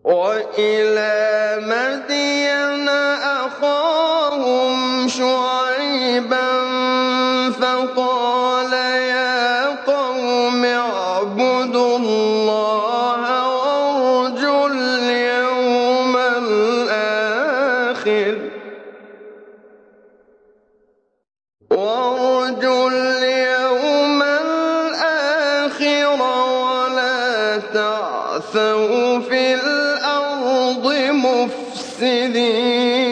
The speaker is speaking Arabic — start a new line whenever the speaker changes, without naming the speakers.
وإلى مدين أخاهم شعيبا فقال يا قوم اعبدوا الله وارجوا اليوم الآخر ولا تعثوا في الأرض مفسدين